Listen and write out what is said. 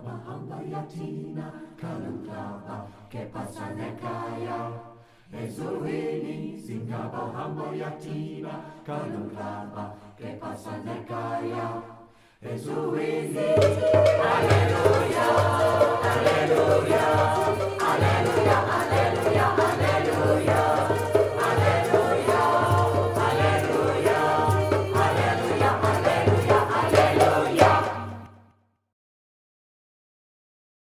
hamba yatina kalulaba ke pasalekaya Ezuini singaba hamba yatina kalulaba ke pasalekaya Ezuini Hallelujah